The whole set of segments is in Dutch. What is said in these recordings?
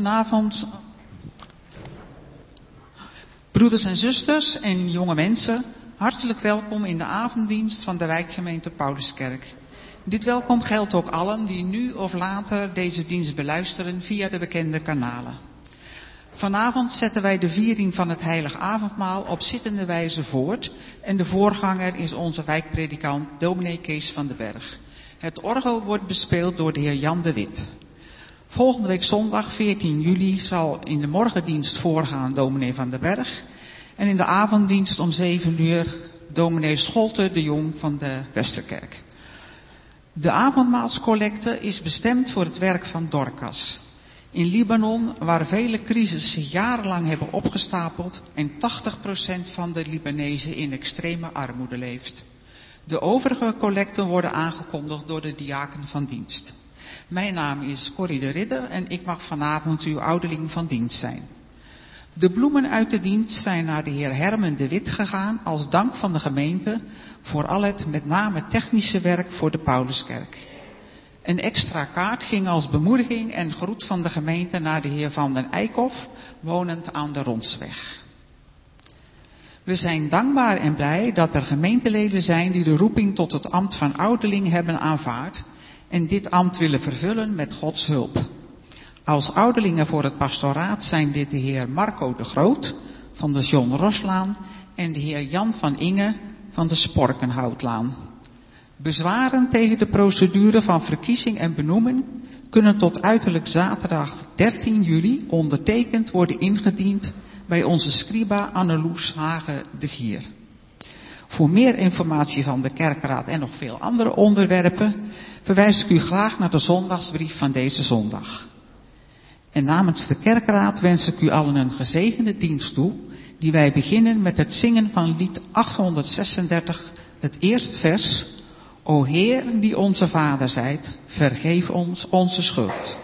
Goedenavond, broeders en zusters en jonge mensen. Hartelijk welkom in de avonddienst van de wijkgemeente Pauluskerk. Dit welkom geldt ook allen die nu of later deze dienst beluisteren via de bekende kanalen. Vanavond zetten wij de viering van het heilig avondmaal op zittende wijze voort. En de voorganger is onze wijkpredikant dominee Kees van den Berg. Het orgel wordt bespeeld door de heer Jan de Wit. Volgende week zondag 14 juli zal in de morgendienst voorgaan dominee van den Berg. En in de avonddienst om 7 uur dominee Scholte de Jong van de Westerkerk. De avondmaalscollecte is bestemd voor het werk van Dorcas. In Libanon, waar vele crises zich jarenlang hebben opgestapeld en 80% van de Libanezen in extreme armoede leeft. De overige collecten worden aangekondigd door de diaken van dienst. Mijn naam is Corrie de Ridder en ik mag vanavond uw ouderling van dienst zijn. De bloemen uit de dienst zijn naar de heer Hermen de Wit gegaan als dank van de gemeente voor al het met name technische werk voor de Pauluskerk. Een extra kaart ging als bemoediging en groet van de gemeente naar de heer Van den Eikhoff, wonend aan de Rondsweg. We zijn dankbaar en blij dat er gemeenteleden zijn die de roeping tot het ambt van ouderling hebben aanvaard en dit ambt willen vervullen met Gods hulp. Als ouderlingen voor het pastoraat zijn dit de heer Marco de Groot van de John Roslaan en de heer Jan van Inge van de Sporkenhoutlaan. Bezwaren tegen de procedure van verkiezing en benoeming kunnen tot uiterlijk zaterdag 13 juli ondertekend worden ingediend bij onze scriba Anneloes Hagen de Gier. Voor meer informatie van de kerkraad en nog veel andere onderwerpen verwijs ik u graag naar de zondagsbrief van deze zondag. En namens de kerkraad wens ik u allen een gezegende dienst toe, die wij beginnen met het zingen van lied 836, het eerste vers. O Heer, die onze Vader zijt, vergeef ons onze schuld.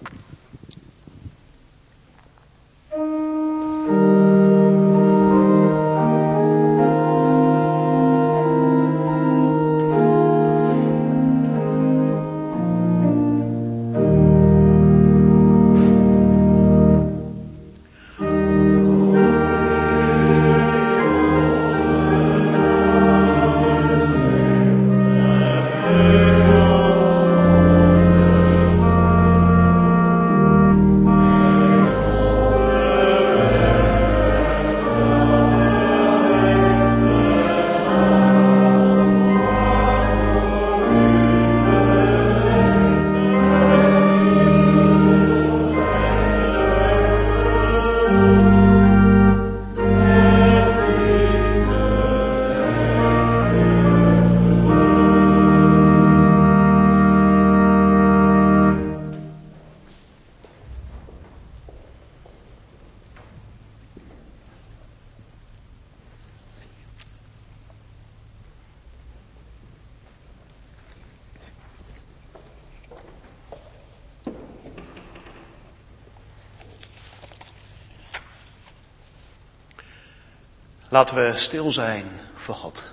Laten we stil zijn voor God.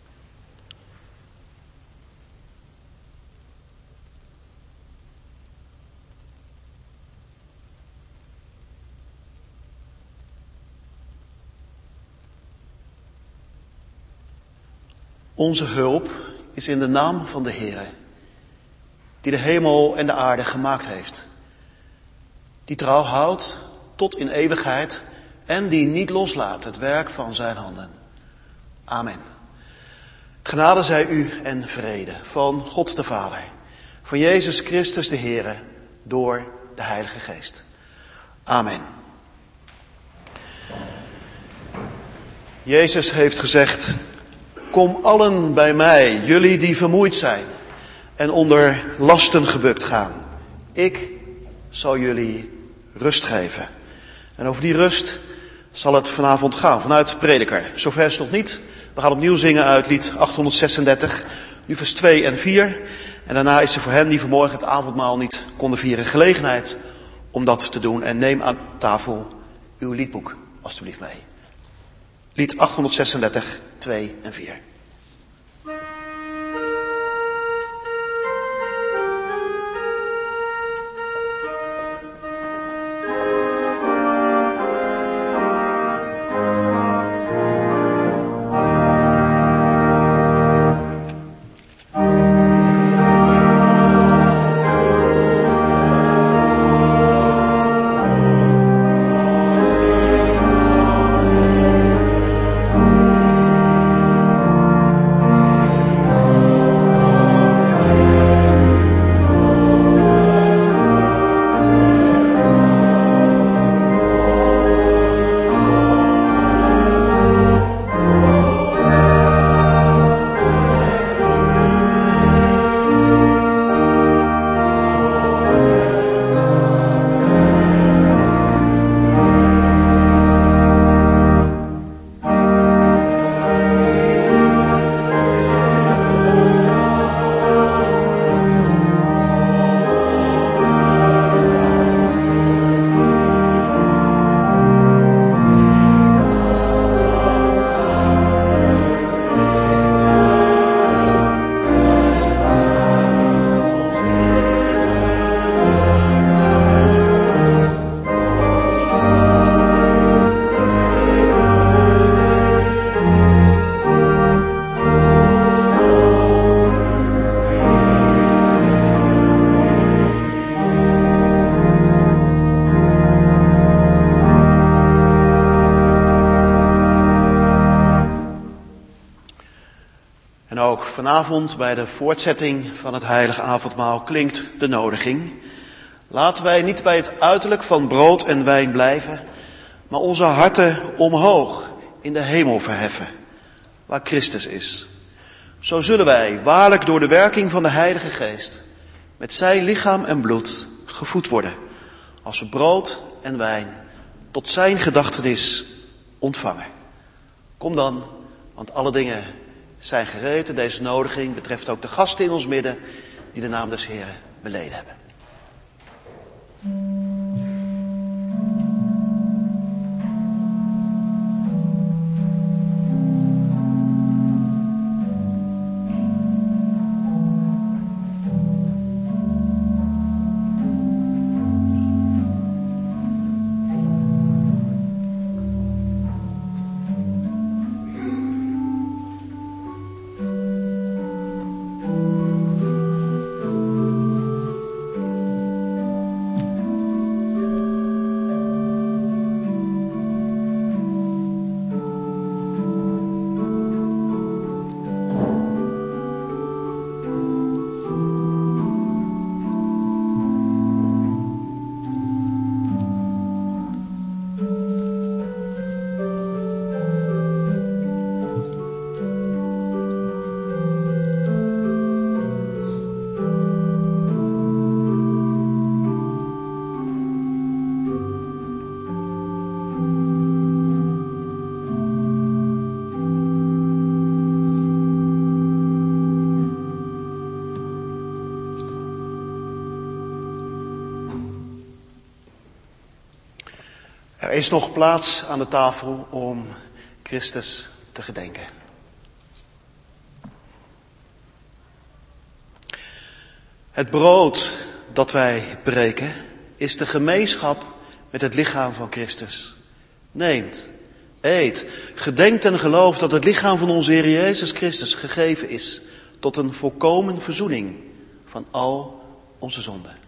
Onze hulp is in de naam van de Heere, die de hemel en de aarde gemaakt heeft. Die trouw houdt tot in eeuwigheid en die niet loslaat het werk van zijn handen. Amen. Genade zij u en vrede van God de Vader, van Jezus Christus de Heere, door de Heilige Geest. Amen. Jezus heeft gezegd, kom allen bij mij, jullie die vermoeid zijn en onder lasten gebukt gaan. Ik zal jullie rust geven. En over die rust zal het vanavond gaan, vanuit Prediker. Zover is het nog niet. We gaan opnieuw zingen uit lied 836, nu vers 2 en 4. En daarna is er voor hen die vanmorgen het avondmaal niet konden vieren gelegenheid om dat te doen. En neem aan tafel uw liedboek alstublieft mee. Lied 836, 2 en 4. En ook vanavond bij de voortzetting van het heilige avondmaal klinkt de nodiging. Laten wij niet bij het uiterlijk van brood en wijn blijven, maar onze harten omhoog in de hemel verheffen, waar Christus is. Zo zullen wij waarlijk door de werking van de Heilige Geest met zijn lichaam en bloed gevoed worden, als we brood en wijn tot zijn gedachtenis ontvangen. Kom dan, want alle dingen zijn gereed en deze nodiging betreft ook de gasten in ons midden die de naam des Heren beleden hebben. Er is nog plaats aan de tafel om Christus te gedenken. Het brood dat wij breken is de gemeenschap met het lichaam van Christus. Neemt, eet, gedenkt en gelooft dat het lichaam van onze Heer Jezus Christus gegeven is tot een volkomen verzoening van al onze zonden.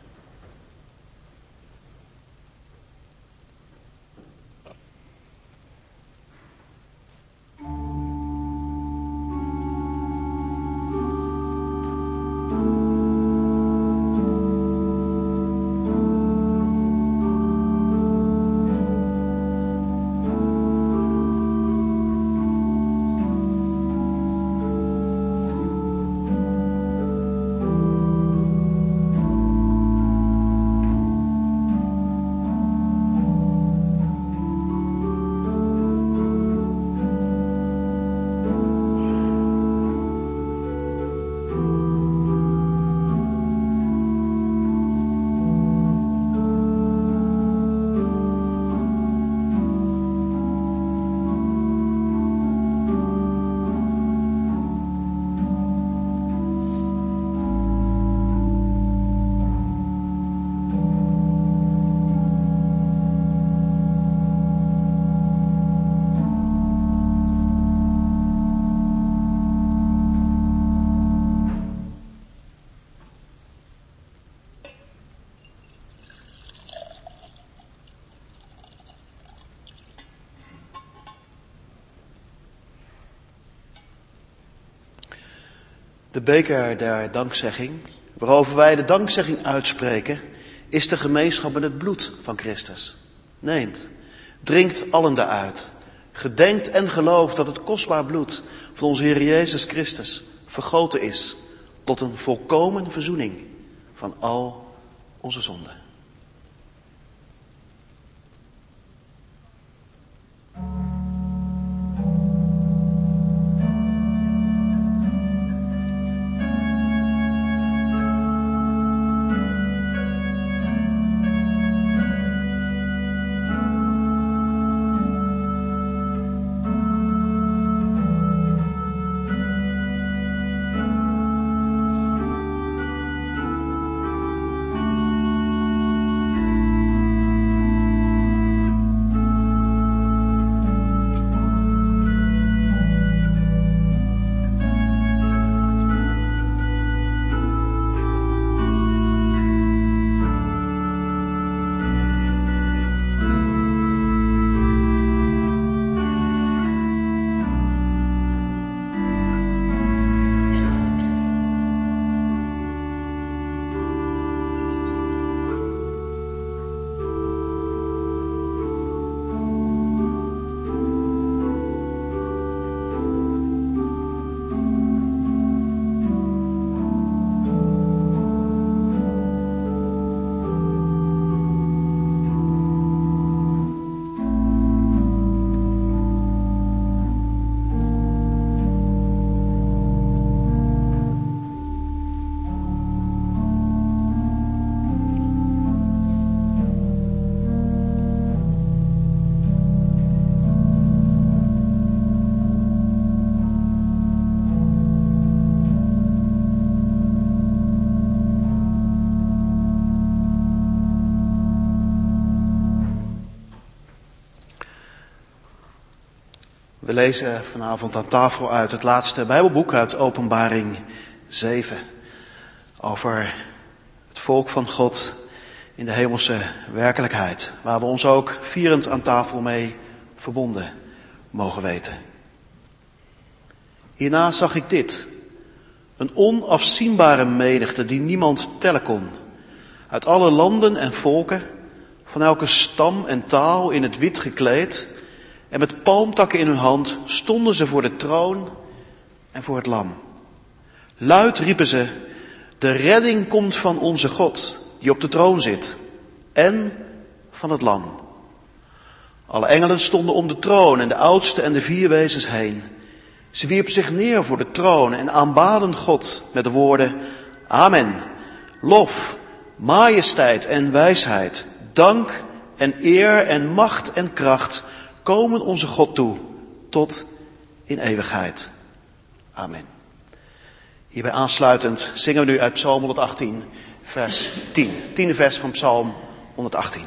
De beker der dankzegging, waarover wij de dankzegging uitspreken, is de gemeenschap met het bloed van Christus. Neemt, drinkt allen daaruit. Gedenkt en gelooft dat het kostbaar bloed van onze Heer Jezus Christus vergoten is tot een volkomen verzoening van al onze zonden. lezen vanavond aan tafel uit het laatste Bijbelboek uit Openbaring 7. Over het volk van God in de hemelse werkelijkheid. Waar we ons ook vierend aan tafel mee verbonden mogen weten. Hierna zag ik dit. Een onafzienbare menigte die niemand tellen kon. Uit alle landen en volken, van elke stam en taal in het wit gekleed. En met palmtakken in hun hand stonden ze voor de troon en voor het lam. Luid riepen ze, de redding komt van onze God, die op de troon zit, en van het lam. Alle engelen stonden om de troon en de oudsten en de vier wezens heen. Ze wierpen zich neer voor de troon en aanbaden God met de woorden, Amen, lof, majesteit en wijsheid, dank en eer en macht en kracht komen onze God toe, tot in eeuwigheid. Amen. Hierbij aansluitend zingen we nu uit Psalm 118, vers 10. 10e vers van Psalm 118.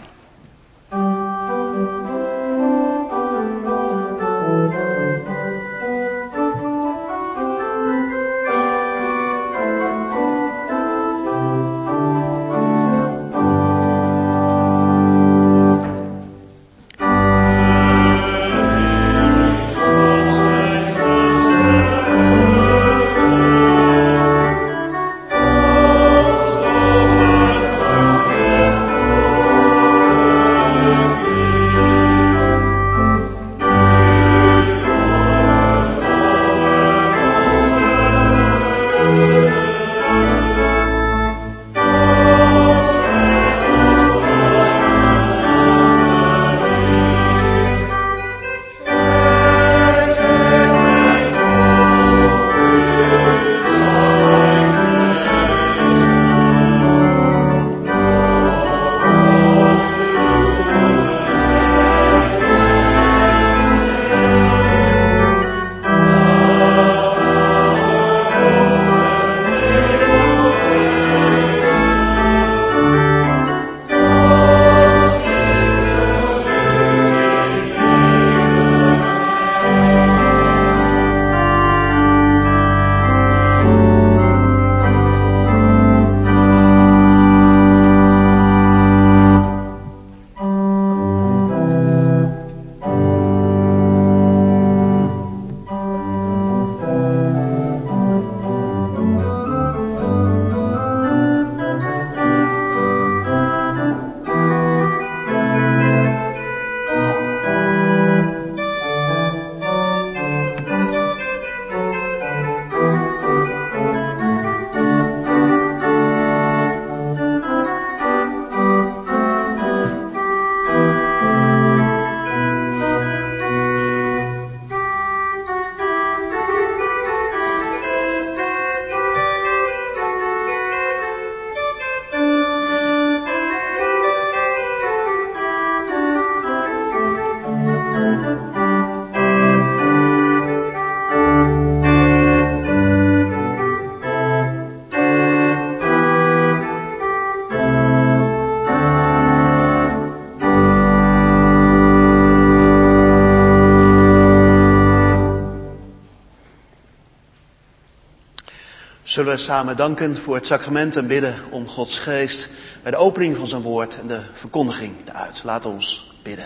Zullen we samen danken voor het sacrament en bidden om Gods geest bij de opening van zijn woord en de verkondiging eruit. Laat ons bidden.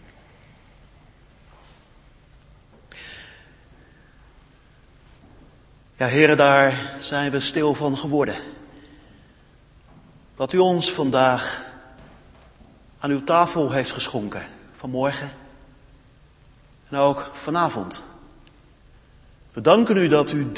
Ja, Heere, daar zijn we stil van geworden. Wat u ons vandaag aan uw tafel heeft geschonken, vanmorgen en ook vanavond. We danken u dat u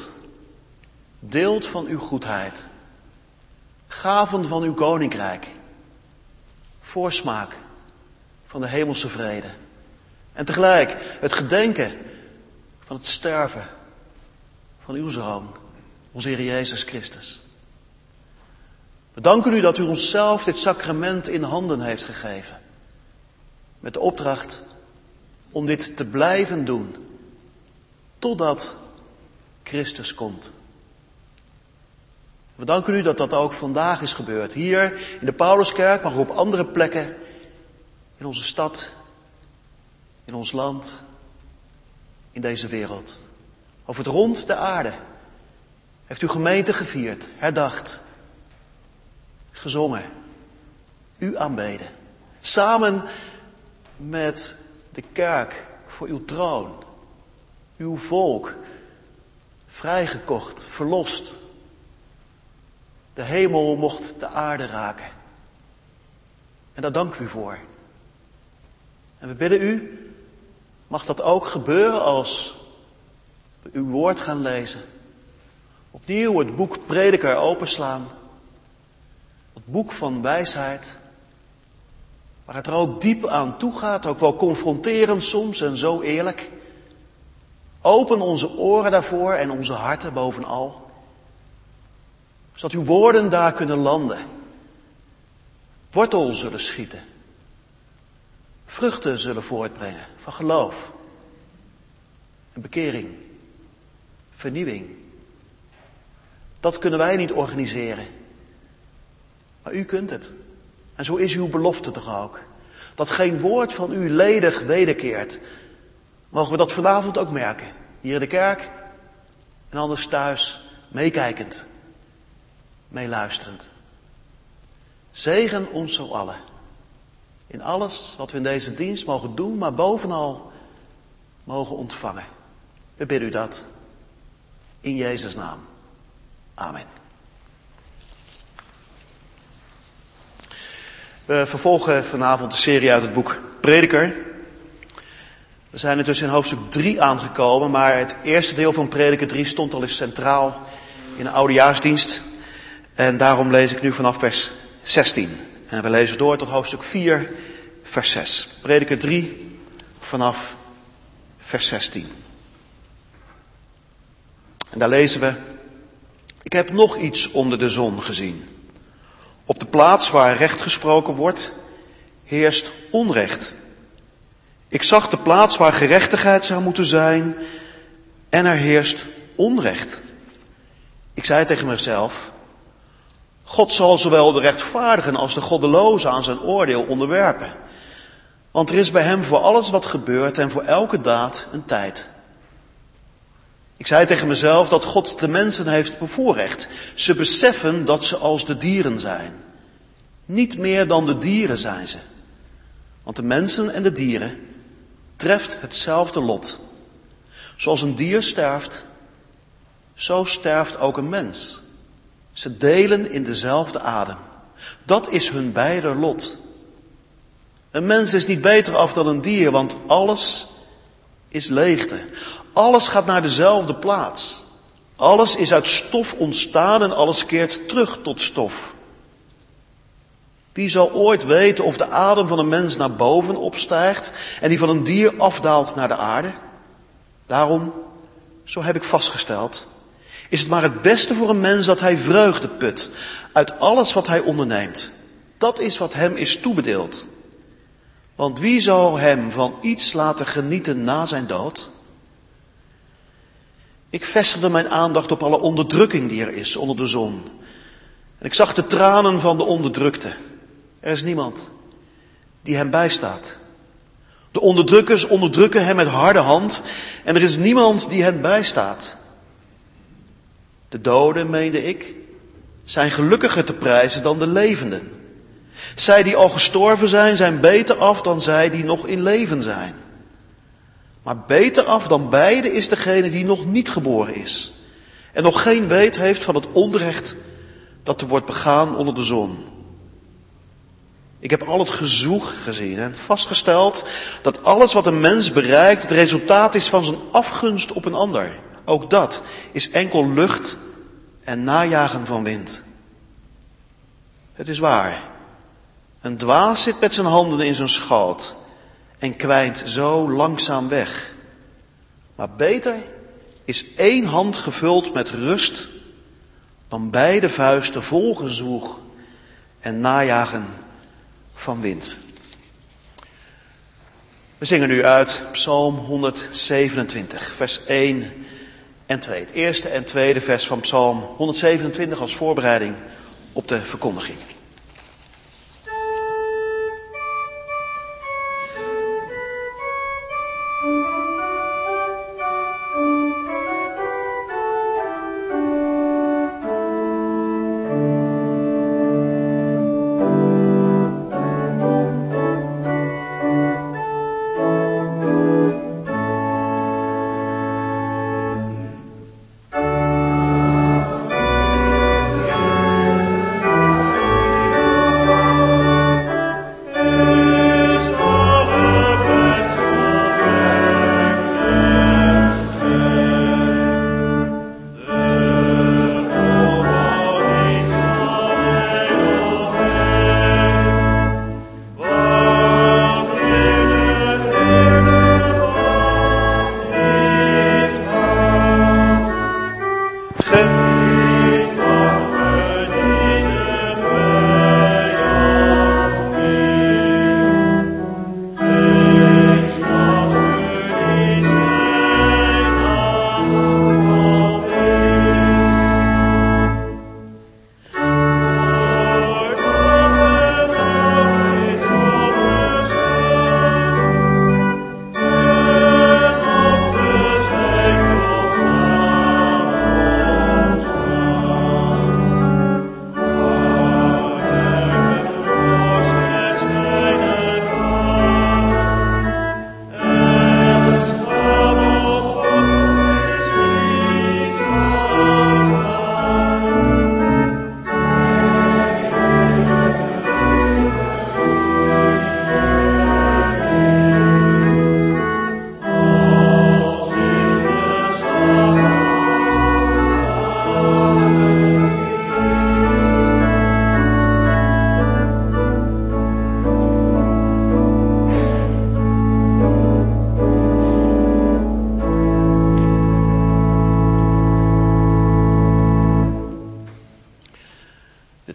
deelt van uw goedheid, gaven van uw koninkrijk, voorsmaak van de hemelse vrede en tegelijk het gedenken van het sterven van uw Zoon, onze Heer Jezus Christus. We danken u dat u onszelf dit sacrament in handen heeft gegeven, met de opdracht om dit te blijven doen, totdat Christus komt. We danken u dat dat ook vandaag is gebeurd. Hier in de Pauluskerk, maar ook op andere plekken. In onze stad. In ons land. in deze wereld. Over het rond de aarde heeft u gemeente gevierd, herdacht, gezongen, u aanbeden. Samen met de kerk voor uw troon, uw volk, vrijgekocht, verlost. De hemel mocht de aarde raken. En daar dank u voor. En we bidden u, mag dat ook gebeuren als we uw woord gaan lezen. Opnieuw het boek Prediker openslaan. Het boek van wijsheid. Waar het er ook diep aan toe gaat, ook wel confronterend soms en zo eerlijk. Open onze oren daarvoor en onze harten bovenal. Zodat uw woorden daar kunnen landen. Wortel zullen schieten. Vruchten zullen voortbrengen van geloof. En bekering. Vernieuwing. Dat kunnen wij niet organiseren. Maar u kunt het. En zo is uw belofte toch ook. Dat geen woord van u ledig wederkeert. Mogen we dat vanavond ook merken. Hier in de kerk en anders thuis meekijkend. Meeluisterend. Zegen ons zo allen. In alles wat we in deze dienst mogen doen, maar bovenal mogen ontvangen. We bidden u dat. In Jezus' naam. Amen. We vervolgen vanavond de serie uit het boek Prediker. We zijn er dus in hoofdstuk 3 aangekomen, maar het eerste deel van Prediker 3 stond al eens centraal in de oudejaarsdienst. En daarom lees ik nu vanaf vers 16. En we lezen door tot hoofdstuk 4, vers 6. Prediker 3 vanaf vers 16. En daar lezen we: Ik heb nog iets onder de zon gezien. Op de plaats waar recht gesproken wordt, heerst onrecht. Ik zag de plaats waar gerechtigheid zou moeten zijn en er heerst onrecht. Ik zei tegen mezelf: God zal zowel de rechtvaardigen als de goddelozen aan zijn oordeel onderwerpen. Want er is bij hem voor alles wat gebeurt en voor elke daad een tijd. Ik zei tegen mezelf dat God de mensen heeft bevoorrecht. Ze beseffen dat ze als de dieren zijn. Niet meer dan de dieren zijn ze. Want de mensen en de dieren treft hetzelfde lot. Zoals een dier sterft, zo sterft ook een mens. Ze delen in dezelfde adem. Dat is hun beider lot. Een mens is niet beter af dan een dier, want alles is leegte. Alles gaat naar dezelfde plaats. Alles is uit stof ontstaan en alles keert terug tot stof. Wie zal ooit weten of de adem van een mens naar boven opstijgt en die van een dier afdaalt naar de aarde? Daarom, zo heb ik vastgesteld, is het maar het beste voor een mens dat hij vreugde put uit alles wat hij onderneemt. Dat is wat hem is toebedeeld. Want wie zal hem van iets laten genieten na zijn dood? Ik vestigde mijn aandacht op alle onderdrukking die er is onder de zon. En ik zag de tranen van de onderdrukte. Er is niemand die hem bijstaat. De onderdrukkers onderdrukken hem met harde hand en er is niemand die hen bijstaat. De doden, meende ik, zijn gelukkiger te prijzen dan de levenden. Zij die al gestorven zijn, zijn beter af dan zij die nog in leven zijn. Maar beter af dan beide is degene die nog niet geboren is. En nog geen weet heeft van het onrecht dat er wordt begaan onder de zon. Ik heb al het gezoeg gezien en vastgesteld dat alles wat een mens bereikt het resultaat is van zijn afgunst op een ander. Ook dat is enkel lucht en najagen van wind. Het is waar. Een dwaas zit met zijn handen in zijn schoot en kwijnt zo langzaam weg. Maar beter is 1 hand gevuld met rust dan beide vuisten vol gezwoeg en najagen van wind. We zingen nu uit Psalm 127, vers 1 en 2. Het eerste en tweede vers van Psalm 127 als voorbereiding op de verkondiging.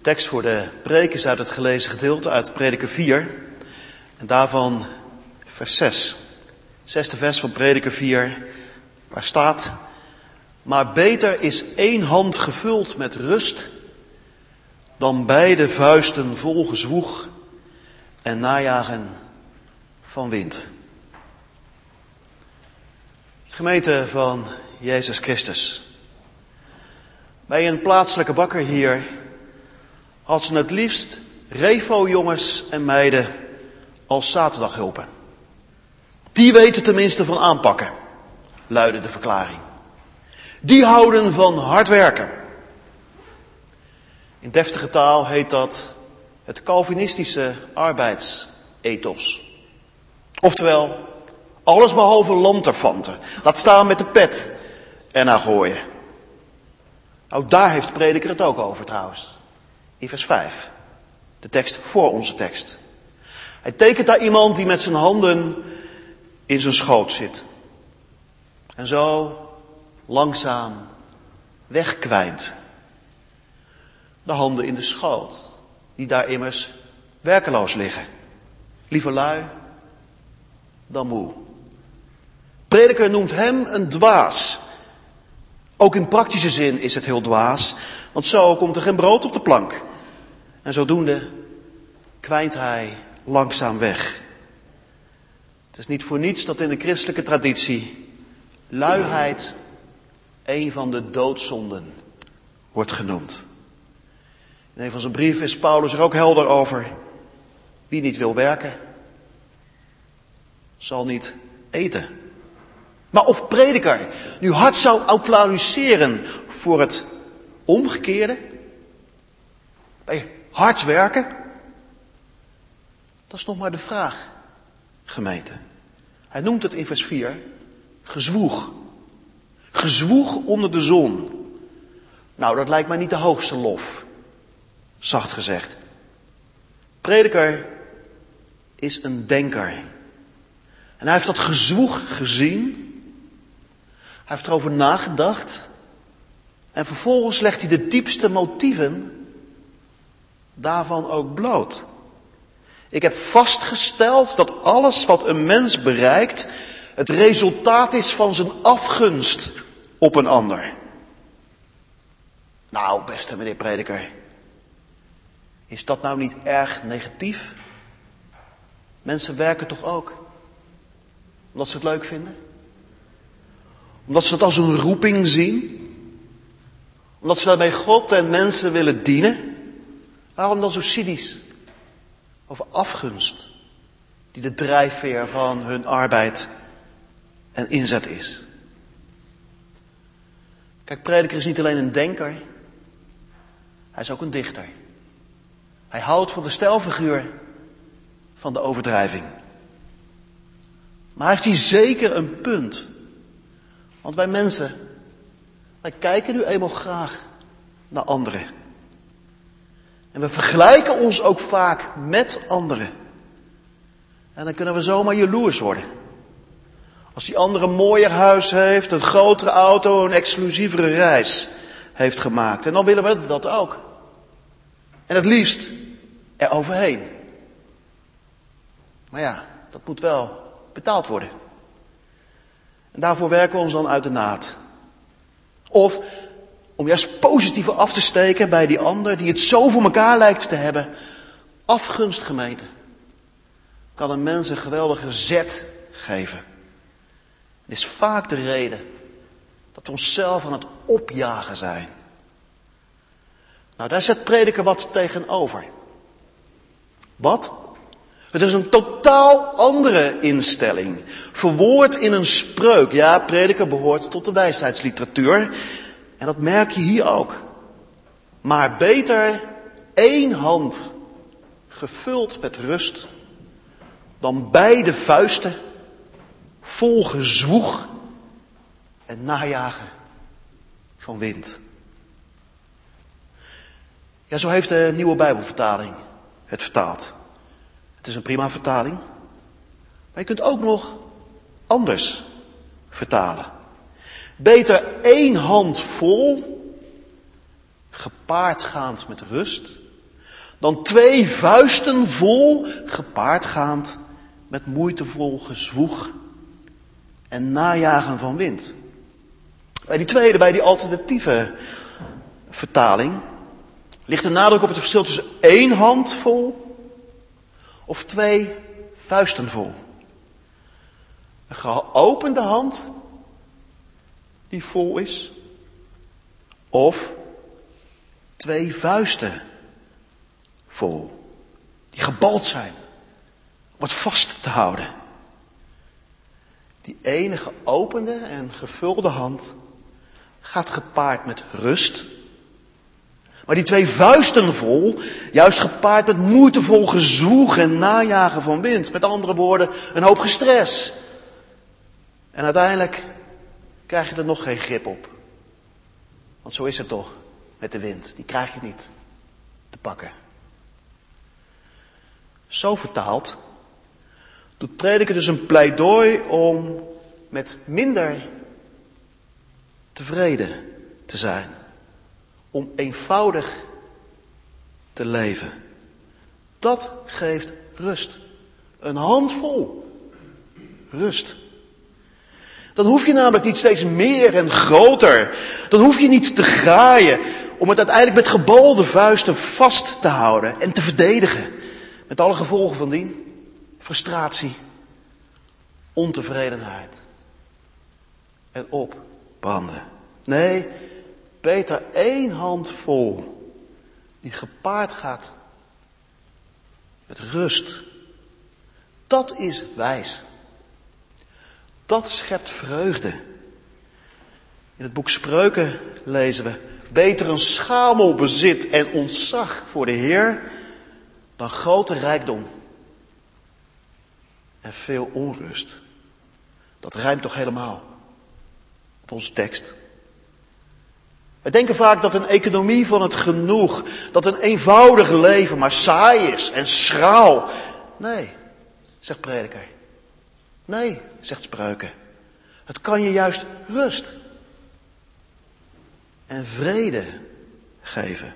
tekst voor de preek is uit het gelezen gedeelte uit Prediker 4. En daarvan vers 6. 6e vers van Prediker 4, waar staat: maar beter is 1 hand gevuld met rust dan beide vuisten vol gezwoeg en najagen van wind. Gemeente van Jezus Christus. Bij een plaatselijke bakker hier had ze het liefst Revo-jongens en meiden als zaterdaghulpen. Die weten tenminste van aanpakken, luidde de verklaring. Die houden van hard werken. In deftige taal heet dat het Calvinistische arbeidsethos. Oftewel, alles behalve lanterfanten. Laat staan met de pet ernaar gooien. Nou, daar heeft de prediker het ook over trouwens. In vers 5. De tekst voor onze tekst. Hij tekent daar iemand die met zijn handen in zijn schoot zit. En zo langzaam wegkwijnt. De handen in de schoot, die daar immers werkeloos liggen. Liever lui dan moe. Prediker noemt hem een dwaas. Ook in praktische zin is het heel dwaas, want zo komt er geen brood op de plank. En zodoende kwijnt hij langzaam weg. Het is niet voor niets dat in de christelijke traditie luiheid een van de doodzonden wordt genoemd. In een van zijn brieven is Paulus er ook helder over. Wie niet wil werken, zal niet eten. Maar of prediker nu hard zou applaudisseren voor het omgekeerde, bij hard werken, dat is nog maar de vraag, gemeente. Hij noemt het in vers 4 gezwoeg. Gezwoeg onder de zon. Nou, dat lijkt mij niet de hoogste lof, zacht gezegd. Prediker is een denker. En hij heeft dat gezwoeg gezien. Hij heeft erover nagedacht. En vervolgens legt hij de diepste motieven daarvan ook bloot. Ik heb vastgesteld dat alles wat een mens bereikt het resultaat is van zijn afgunst op een ander. Nou, beste meneer prediker, is dat nou niet erg negatief? Mensen werken toch ook omdat ze het leuk vinden? Omdat ze het als een roeping zien? Omdat ze daarmee God en mensen willen dienen? Waarom dan zo cynisch over afgunst, die de drijfveer van hun arbeid en inzet is? Kijk, prediker is niet alleen een denker, hij is ook een dichter. Hij houdt van de stijlfiguur van de overdrijving. Maar hij heeft hier zeker een punt. Want wij mensen, wij kijken nu eenmaal graag naar anderen. En we vergelijken ons ook vaak met anderen. En dan kunnen we zomaar jaloers worden. Als die andere een mooier huis heeft, een grotere auto, een exclusievere reis heeft gemaakt. En dan willen we dat ook. En het liefst eroverheen. Maar ja, dat moet wel betaald worden. En daarvoor werken we ons dan uit de naad. Of, om juist positiever af te steken bij die ander die het zo voor elkaar lijkt te hebben. Afgunst, gemeente, kan een mens een geweldige zet geven. Het is vaak de reden dat we onszelf aan het opjagen zijn. Nou, daar zet prediker wat tegenover. Wat? Het is een totaal andere instelling. Verwoord in een spreuk. Ja, prediker behoort tot de wijsheidsliteratuur. En dat merk je hier ook. Maar beter 1 hand gevuld met rust dan beide vuisten vol gezwoeg en najagen van wind. Ja, zo heeft de Nieuwe Bijbelvertaling het vertaald. Het is een prima vertaling. Maar je kunt ook nog anders vertalen. Beter 1 hand vol, gepaard gaand met rust, dan 2 vuisten vol, gepaardgaand met moeitevol gezwoeg en najagen van wind. Bij die tweede, bij die alternatieve vertaling, ligt de nadruk op het verschil tussen 1 hand vol of 2 vuisten vol. Een geopende hand die vol is, of 2 vuisten vol, die gebald zijn om het vast te houden. Die ene geopende en gevulde hand gaat gepaard met rust. Maar die 2 vuisten vol, juist gepaard met moeitevol gezwoeg en najagen van wind. Met andere woorden, een hoop gestress. En uiteindelijk krijg je er nog geen grip op. Want zo is het toch met de wind. Die krijg je niet te pakken. Zo vertaald doet prediker dus een pleidooi om met minder tevreden te zijn. Om eenvoudig te leven. Dat geeft rust. Een handvol rust. Dan hoef je namelijk niet steeds meer en groter. Dan hoef je niet te graaien om het uiteindelijk met gebalde vuisten vast te houden en te verdedigen. Met alle gevolgen van dien. Frustratie, ontevredenheid en opbranden. Nee, beter 1 hand vol die gepaard gaat met rust. Dat is wijs. Dat schept vreugde. In het boek Spreuken lezen we: beter een schamel bezit en ontzag voor de Heer dan grote rijkdom en veel onrust. Dat rijmt toch helemaal op onze tekst. We denken vaak dat een economie van het genoeg, dat een eenvoudig leven maar saai is en schraal. Nee, zegt prediker. Nee, zegt Spreuken. Het kan je juist rust en vrede geven.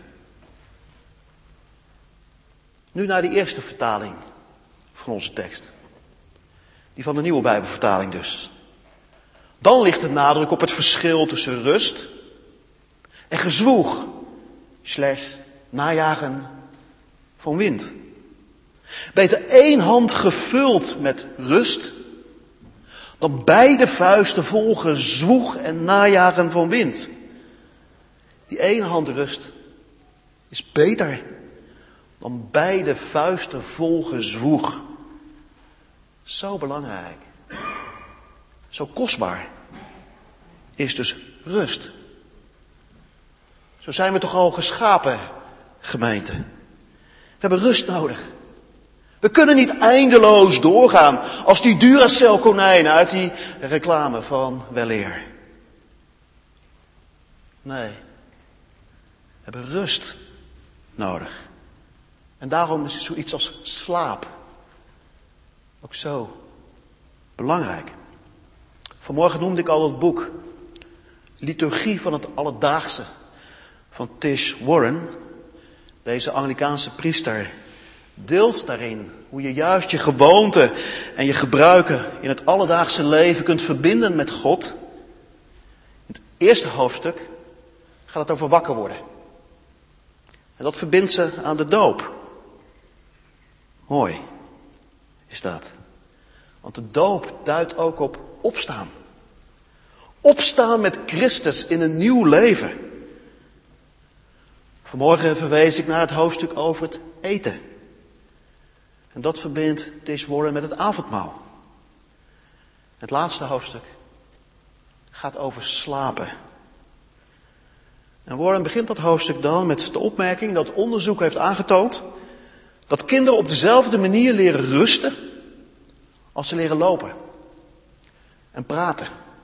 Nu naar die eerste vertaling van onze tekst. Die van de Nieuwe Bijbelvertaling dus. Dan ligt de nadruk op het verschil tussen rust en gezwoeg / najagen van wind. Beter 1 hand gevuld met rust dan beide vuisten vol gezwoeg en najagen van wind. Die 1 hand rust is beter dan beide vuisten vol gezwoeg. Zo belangrijk, zo kostbaar is dus rust. Zo zijn we toch al geschapen, gemeente. We hebben rust nodig. We kunnen niet eindeloos doorgaan als die Duracell konijnen uit die reclame van weleer. Nee, we hebben rust nodig. En daarom is zoiets als slaap ook zo belangrijk. Vanmorgen noemde ik al het boek Liturgie van het Alledaagse van Tish Warren. Deze Anglikaanse priester deelt daarin hoe je juist je gewoonten en je gebruiken in het alledaagse leven kunt verbinden met God. In het eerste hoofdstuk gaat het over wakker worden. En dat verbindt ze aan de doop. Mooi is dat. Want de doop duidt ook op opstaan. Opstaan met Christus in een nieuw leven. Vanmorgen verwees ik naar het hoofdstuk over het eten. En dat verbindt Tish Warren met het avondmaal. Het laatste hoofdstuk gaat over slapen. En Warren begint dat hoofdstuk dan met de opmerking dat onderzoek heeft aangetoond dat kinderen op dezelfde manier leren rusten als ze leren lopen en praten.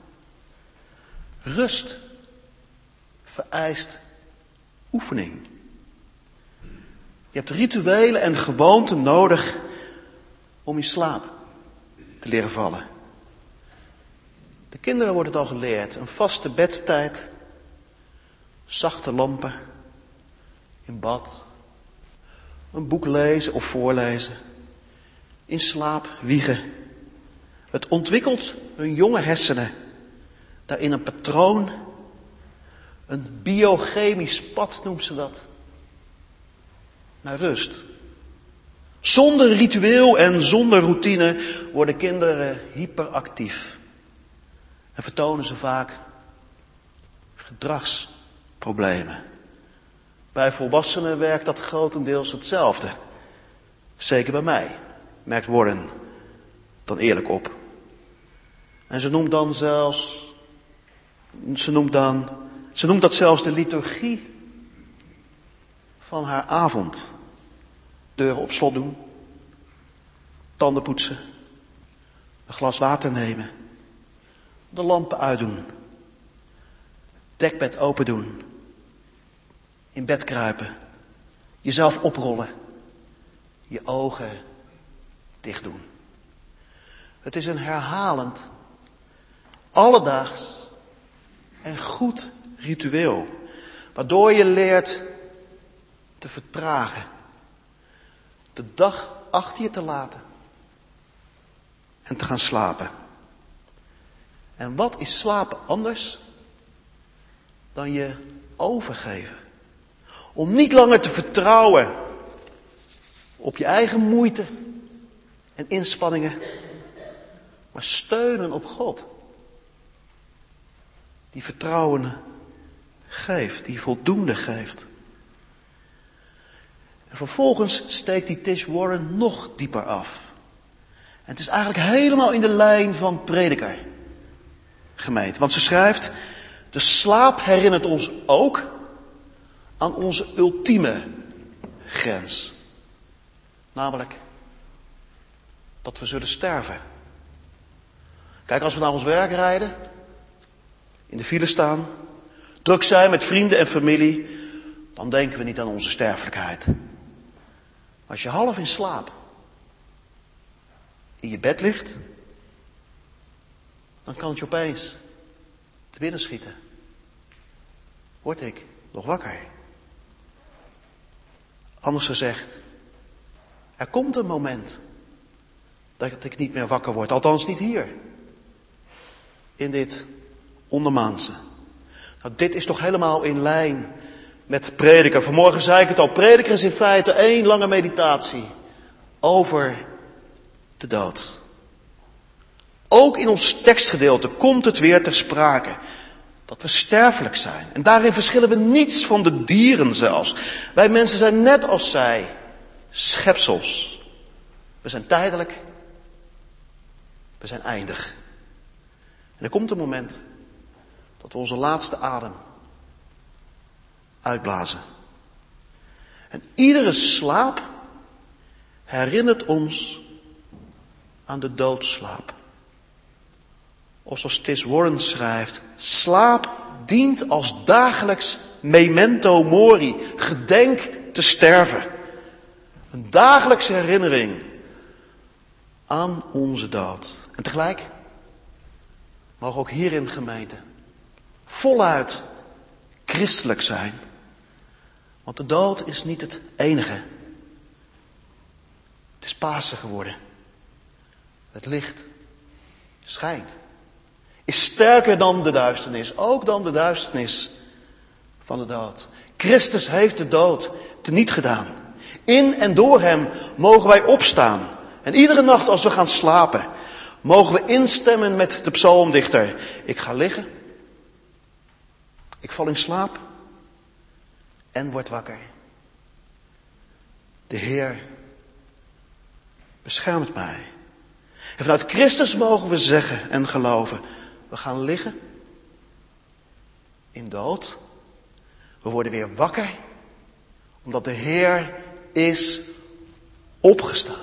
Rust vereist oefening. Je hebt rituelen en gewoonten nodig om in slaap te leren vallen. De kinderen wordt het al geleerd. Een vaste bedtijd, zachte lampen, in bad. een boek lezen of voorlezen, in slaap wiegen. Het ontwikkelt hun jonge hersenen daarin een patroon, een biochemisch pad noemt ze dat, naar rust. Zonder ritueel en zonder routine worden kinderen hyperactief en vertonen ze vaak gedragsproblemen. Bij volwassenen werkt dat grotendeels hetzelfde. Zeker bij mij, merkt Warren dan eerlijk op. En ze noemt dat zelfs de liturgie van haar avond. Deuren op slot doen, tanden poetsen, een glas water nemen, de lampen uitdoen, het dekbed open doen, in bed kruipen, jezelf oprollen, je ogen dicht doen. Het is een herhalend, alledaags en goed ritueel, waardoor je leert te vertragen, de dag achter je te laten en te gaan slapen. En wat is slapen anders dan je overgeven? Om niet langer te vertrouwen op je eigen moeite en inspanningen, maar steunen op God. Die vertrouwen geeft, die voldoende geeft. En vervolgens steekt die Tish Warren nog dieper af. En het is eigenlijk helemaal in de lijn van Prediker gemeend. Want ze schrijft, de slaap herinnert ons ook aan onze ultieme grens. Namelijk dat we zullen sterven. Kijk, als we naar ons werk rijden, in de file staan, druk zijn met vrienden en familie, dan denken we niet aan onze sterfelijkheid. Als je half in slaap in je bed ligt, dan kan het je opeens te binnen schieten. Word ik nog wakker? Anders gezegd, er komt een moment dat ik niet meer wakker word. Althans niet hier. In dit ondermaanse. Nou, dit is toch helemaal in lijn met Prediker. Vanmorgen zei ik het al. Prediker is in feite één lange meditatie over de dood. Ook in ons tekstgedeelte komt het weer ter sprake. Dat we sterfelijk zijn. En daarin verschillen we niets van de dieren zelfs. Wij mensen zijn net als zij. Schepsels. We zijn tijdelijk. We zijn eindig. En er komt een moment dat we onze laatste adem uitblazen. En iedere slaap herinnert ons aan de doodslaap. Of zoals Tish Warren schrijft, slaap dient als dagelijks memento mori, gedenk te sterven. Een dagelijkse herinnering aan onze dood. En tegelijk mogen ook hierin gemeente voluit christelijk zijn. Want de dood is niet het enige. Het is Pasen geworden. Het licht schijnt. Is sterker dan de duisternis. Ook dan de duisternis van de dood. Christus heeft de dood teniet gedaan. In en door hem mogen wij opstaan. En iedere nacht als we gaan slapen, mogen we instemmen met de psalmdichter. Ik ga liggen. Ik val in slaap. En word wakker. De Heer beschermt mij. En vanuit Christus mogen we zeggen en geloven. We gaan liggen. In dood. We worden weer wakker. Omdat de Heer is opgestaan.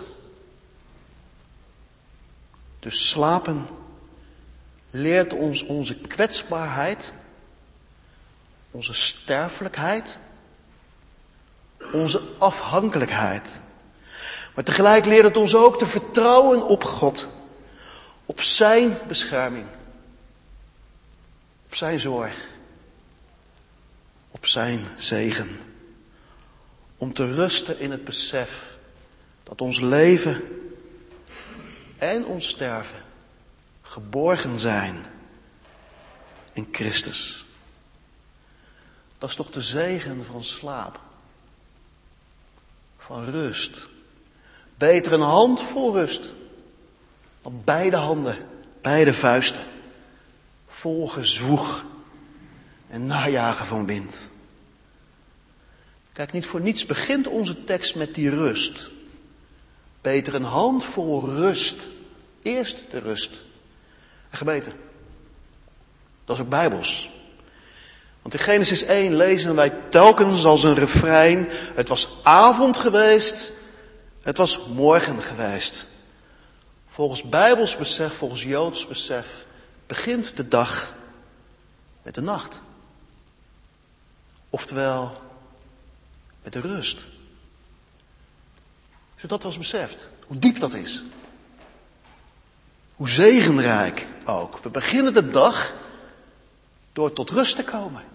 Dus slapen leert ons onze kwetsbaarheid, onze sterfelijkheid, onze afhankelijkheid. Maar tegelijk leert het ons ook te vertrouwen op God, op zijn bescherming, op zijn zorg, op zijn zegen. Om te rusten in het besef dat ons leven en ons sterven geborgen zijn in Christus. Dat is toch de zegen van slaap. Van rust. Beter een hand vol rust dan beide handen, beide vuisten. Vol gezwoeg en najagen van wind. Kijk, niet voor niets begint onze tekst met die rust. Beter een hand vol rust. Eerst de rust. En gemeente, dat is ook bijbels. Want in Genesis 1 lezen wij telkens als een refrein: het was avond geweest, het was morgen geweest. Volgens bijbels besef, volgens Joods besef, begint de dag met de nacht. Oftewel, met de rust. Zodat was beseft hoe diep dat is. Hoe zegenrijk ook. We beginnen de dag door tot rust te komen.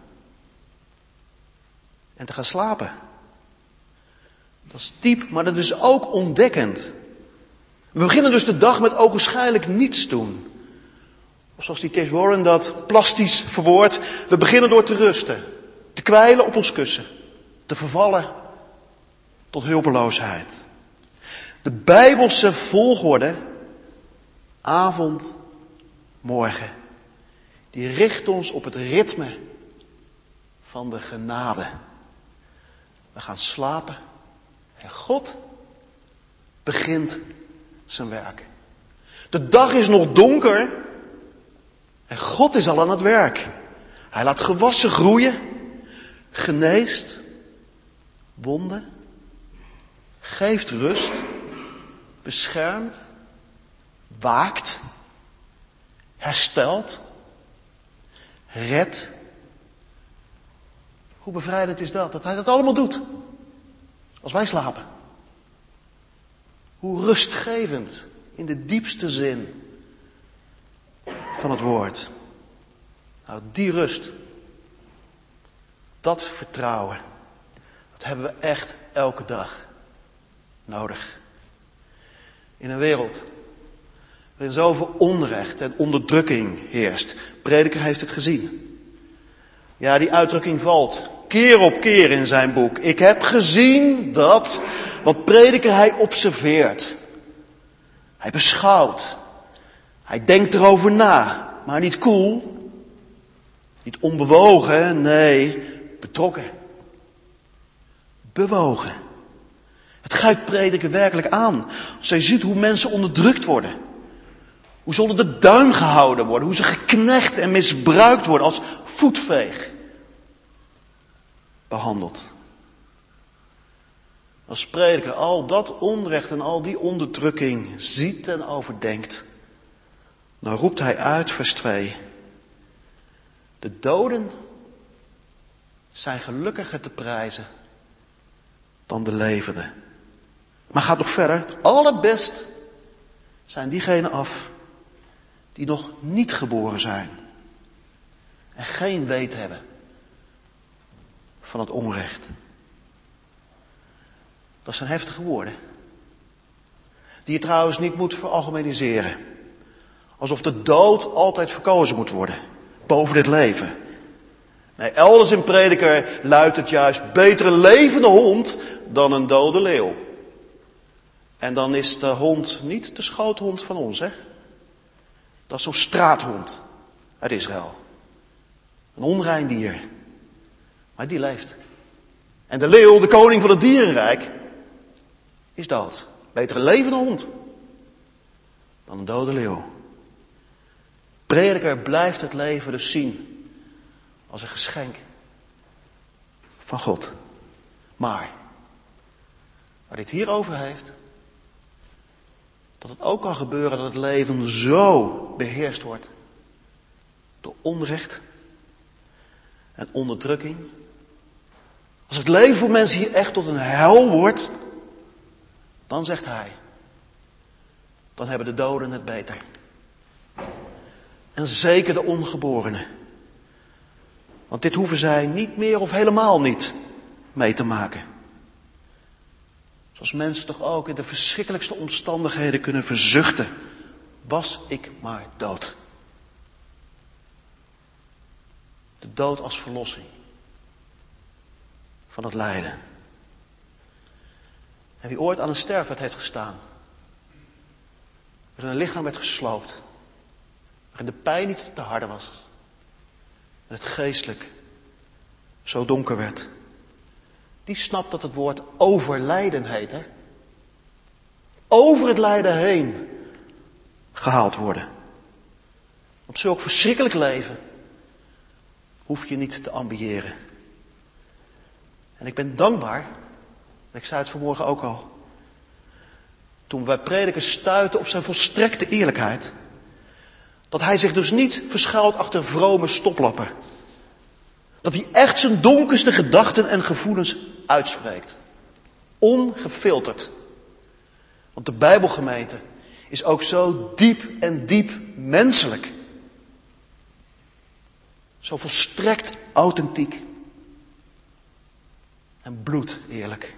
En te gaan slapen. Dat is diep, maar dat is ook ontdekkend. We beginnen dus de dag met ogenschijnlijk niets doen. Of zoals die Tish Warren dat plastisch verwoordt. We beginnen door te rusten. Te kwijlen op ons kussen. Te vervallen tot hulpeloosheid. De Bijbelse volgorde, avond, morgen, die richt ons op het ritme van de genade. We gaan slapen en God begint zijn werk. De dag is nog donker en God is al aan het werk. Hij laat gewassen groeien, geneest, wonden, geeft rust, beschermt, waakt, herstelt, redt. Hoe bevrijdend is dat hij dat allemaal doet als wij slapen. Hoe rustgevend in de diepste zin van het woord. Nou, die rust, dat vertrouwen, dat hebben we echt elke dag nodig. In een wereld waarin zoveel onrecht en onderdrukking heerst. Prediker heeft het gezien. Ja, die uitdrukking valt keer op keer in zijn boek. Ik heb gezien dat, wat Prediker hij observeert. Hij beschouwt. Hij denkt erover na, maar niet koel. Niet onbewogen, nee, betrokken. Bewogen. Het grijpt Prediker werkelijk aan. Als hij ziet hoe mensen onderdrukt worden. Hoe ze onder de duim gehouden worden. Hoe ze geknecht en misbruikt worden als voetveeg behandeld. Als Prediker al dat onrecht en al die onderdrukking ziet en overdenkt, dan roept hij uit, vers 2. De doden zijn gelukkiger te prijzen dan de levenden. Maar gaat nog verder. Het allerbest zijn diegenen af die nog niet geboren zijn. En geen weet hebben van het onrecht. Dat zijn heftige woorden. Die je trouwens niet moet veralgemeniseren. Alsof de dood altijd verkozen moet worden. Boven dit leven. Nee, elders in Prediker luidt het juist: beter een levende hond dan een dode leeuw. En dan is de hond niet de schoothond van ons, hè? Dat is zo'n straathond uit Israël. Een onrein dier. Maar die leeft. En de leeuw, de koning van het dierenrijk, is dood. Beter een levende hond dan een dode leeuw. Prediker blijft het leven dus zien als een geschenk van God. Maar waar dit hier over heeft, dat het ook kan gebeuren dat het leven zo beheerst wordt door onrecht en onderdrukking. Als het leven voor mensen hier echt tot een hel wordt, dan zegt hij, dan hebben de doden het beter. En zeker de ongeborenen. Want dit hoeven zij niet meer of helemaal niet mee te maken. Zoals mensen toch ook in de verschrikkelijkste omstandigheden kunnen verzuchten. Was ik maar dood. De dood als verlossing. Van het lijden. En wie ooit aan een sterfbed heeft gestaan. Waarin een lichaam werd gesloopt. Waarin de pijn niet te harde was. En het geestelijk zo donker werd. Die snapt dat het woord overlijden heet. Hè? Over het lijden heen gehaald worden. Want zulk verschrikkelijk leven hoef je niet te ambiëren. En ik ben dankbaar, en ik zei het vanmorgen ook al, toen we bij prediker stuiten op zijn volstrekte eerlijkheid, dat hij zich dus niet verschuilt achter vrome stoplappen. Dat hij echt zijn donkerste gedachten en gevoelens uitspreekt. Ongefilterd. Want de Bijbelgemeente is ook zo diep en diep menselijk. Zo volstrekt authentiek. En bloed eerlijk.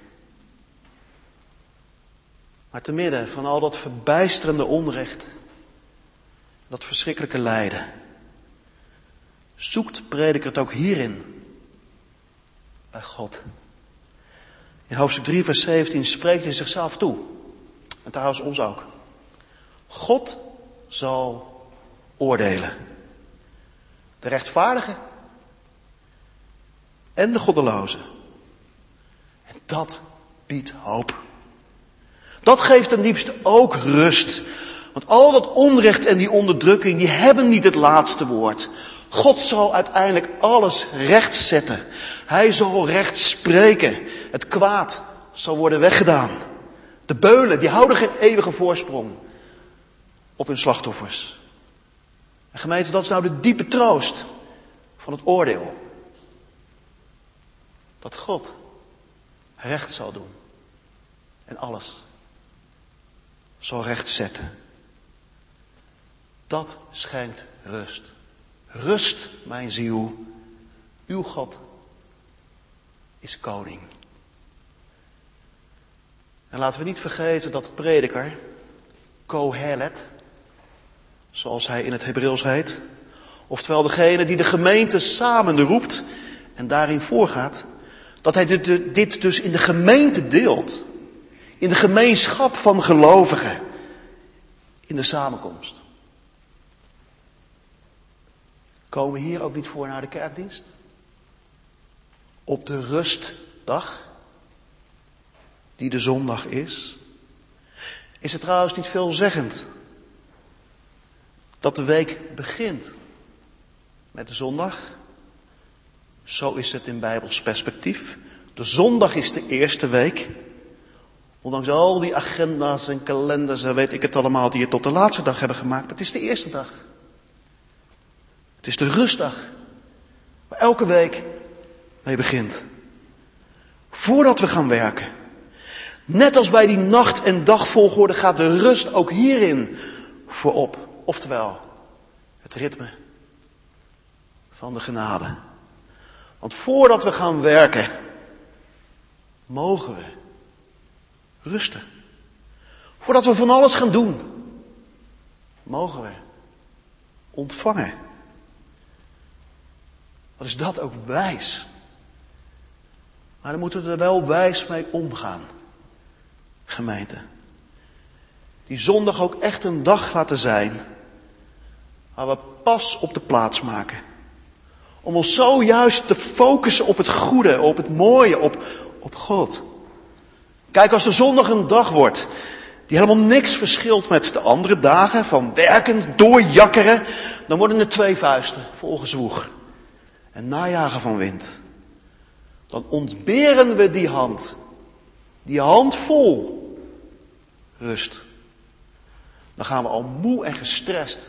Maar te midden van al dat verbijsterende onrecht, dat verschrikkelijke lijden, zoekt prediker het ook hierin bij God. In hoofdstuk 3 vers 17 spreekt hij zichzelf toe. En trouwens ons ook. God zal oordelen. De rechtvaardige en de goddeloze. En dat biedt hoop. Dat geeft ten diepste ook rust. Want al dat onrecht en die onderdrukking, die hebben niet het laatste woord. God zal uiteindelijk alles recht zetten. Hij zal recht spreken. Het kwaad zal worden weggedaan. De beulen, die houden geen eeuwige voorsprong op hun slachtoffers. En gemeente, dat is nou de diepe troost van het oordeel. Dat God recht zal doen. En alles zal recht zetten. Dat schenkt rust. Rust, mijn ziel. Uw God is koning. En laten we niet vergeten dat prediker, Kohelet, zoals hij in het Hebreeuws heet, oftewel degene die de gemeente samenroept en daarin voorgaat, dat hij dit dus in de gemeente deelt. In de gemeenschap van gelovigen. In de samenkomst. Komen we hier ook niet voor naar de kerkdienst? Op de rustdag, die de zondag is. Is het trouwens niet veelzeggend dat de week begint met de zondag? Zo is het in Bijbels perspectief. De zondag is de eerste week. Ondanks al die agenda's en kalenders en weet ik het allemaal die het tot de laatste dag hebben gemaakt. Het is de eerste dag. Het is de rustdag. Waar elke week mee begint. Voordat we gaan werken. Net als bij die nacht- en dagvolgorde gaat de rust ook hierin voorop. Oftewel, het ritme van de genade. Want voordat we gaan werken, mogen we rusten. Voordat we van alles gaan doen, mogen we ontvangen. Wat is dat ook wijs? Maar dan moeten we er wel wijs mee omgaan. Gemeente. Die zondag ook echt een dag laten zijn waar we pas op de plaats maken. Om ons zo juist te focussen op het goede, op het mooie, op God. Kijk, als de zondag een dag wordt die helemaal niks verschilt met de andere dagen, van werken, doorjakkeren, dan worden er 2 vuisten vol gezwoeg en najagen van wind. Dan ontberen we die hand vol rust. Dan gaan we al moe en gestrest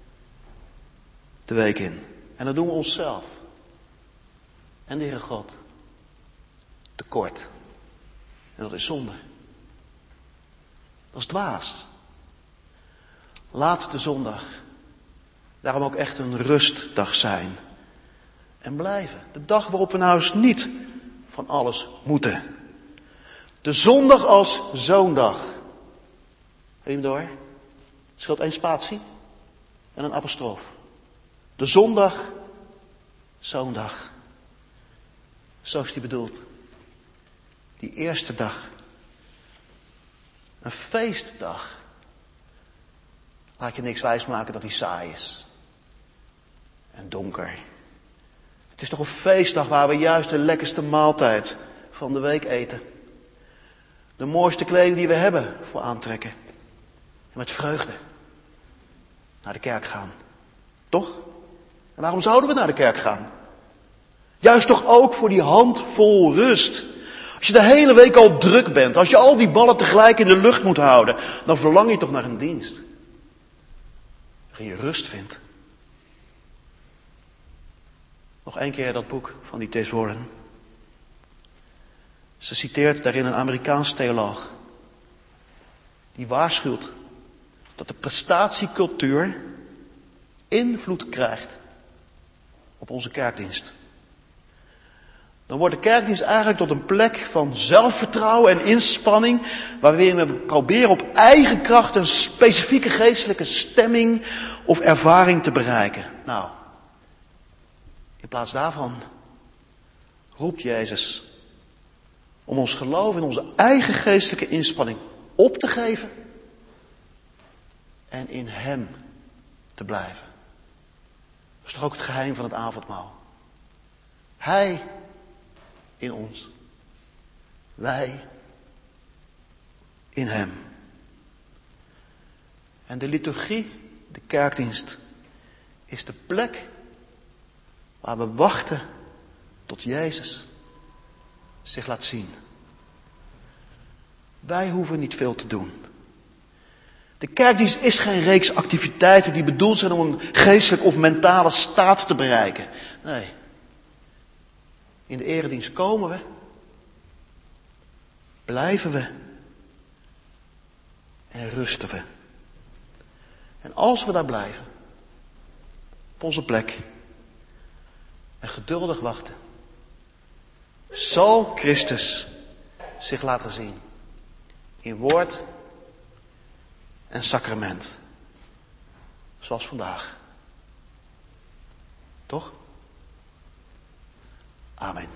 de week in. En dan doen we onszelf en de Heere God tekort. En dat is zonde. Dat is dwaas. Laat de zondag daarom ook echt een rustdag zijn. En blijven. De dag waarop we nou eens niet van alles moeten. De zondag als zoondag. Heb je hem door? Het scheelt 1 spatie en een apostroof. De zondag, zoondag. Zo is die bedoeld. Die eerste dag. Een feestdag. Laat je niks wijsmaken dat die saai is. En donker. Het is toch een feestdag waar we juist de lekkerste maaltijd van de week eten. De mooiste kleding die we hebben voor aantrekken. En met vreugde naar de kerk gaan. Toch? En waarom zouden we naar de kerk gaan? Juist toch ook voor die handvol rust. Als je de hele week al druk bent, als je al die ballen tegelijk in de lucht moet houden, dan verlang je toch naar een dienst. Waarin je rust vindt. Nog 1 keer dat boek van die T.S. Warren. Ze citeert daarin een Amerikaans theoloog. Die waarschuwt dat de prestatiecultuur invloed krijgt op onze kerkdienst. Dan wordt de kerkdienst eigenlijk tot een plek van zelfvertrouwen en inspanning, waarin we proberen op eigen kracht een specifieke geestelijke stemming of ervaring te bereiken. Nou, in plaats daarvan roept Jezus om ons geloof in onze eigen geestelijke inspanning op te geven en in Hem te blijven. Dat is toch ook het geheim van het avondmaal. Hij in ons. Wij in Hem. En de liturgie, de kerkdienst, is de plek waar we wachten tot Jezus zich laat zien. Wij hoeven niet veel te doen. De kerkdienst is geen reeks activiteiten die bedoeld zijn om een geestelijk of mentale staat te bereiken. Nee. In de eredienst komen we, blijven we en rusten we. En als we daar blijven, op onze plek, en geduldig wachten, zal Christus zich laten zien in woord en sacrament. Zoals vandaag. Toch? Amen.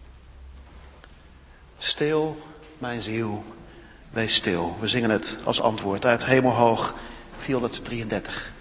Stil, mijn ziel, wees stil. We zingen het als antwoord uit Hemelhoog 433.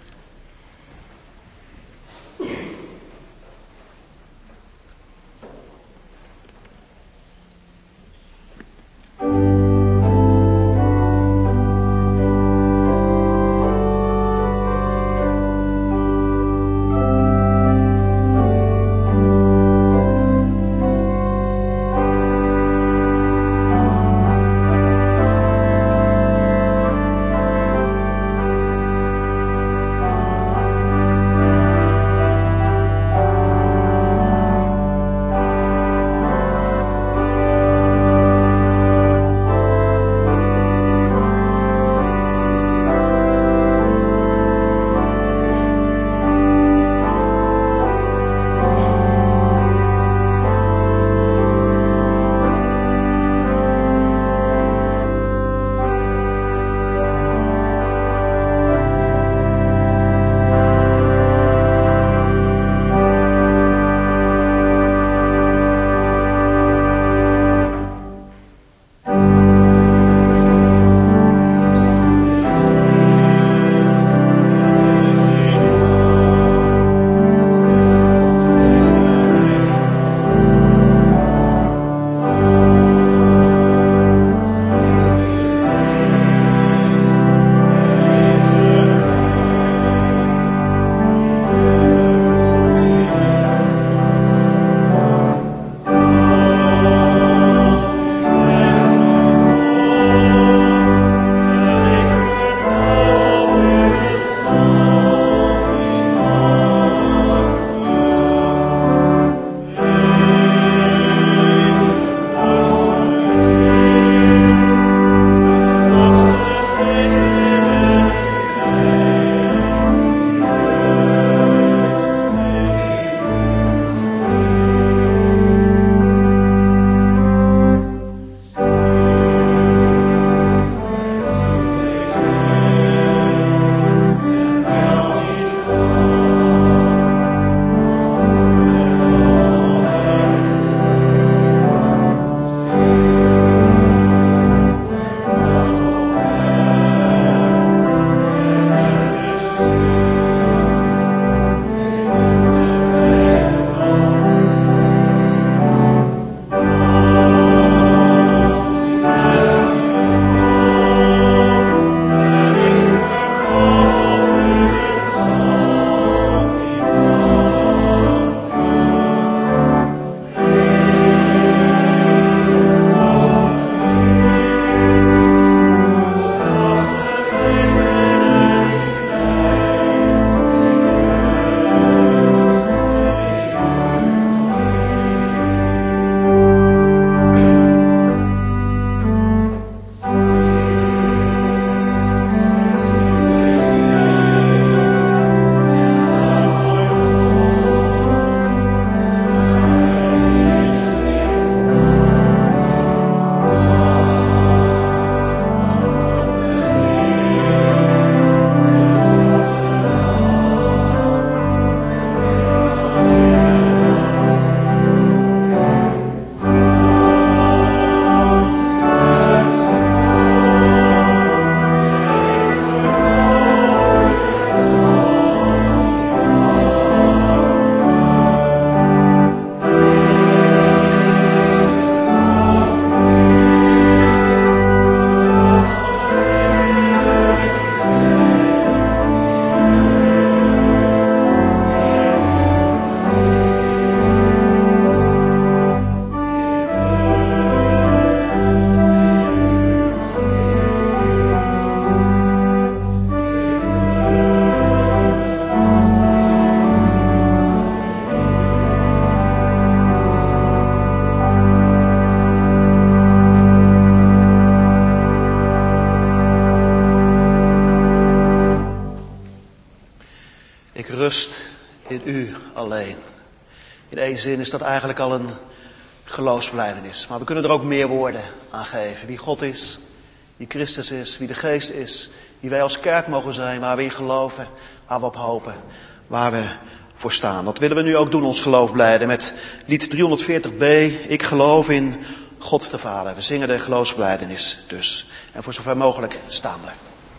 rust in u alleen. In één zin is dat eigenlijk al een geloofsbelijdenis. Maar we kunnen er ook meer woorden aan geven. Wie God is, wie Christus is, wie de Geest is. Wie wij als kerk mogen zijn, waar we in geloven, waar we op hopen, waar we voor staan. Dat willen we nu ook doen, ons geloof blijden, met lied 340b. Ik geloof in God de Vader. We zingen de geloofsbelijdenis dus. En voor zover mogelijk staan we.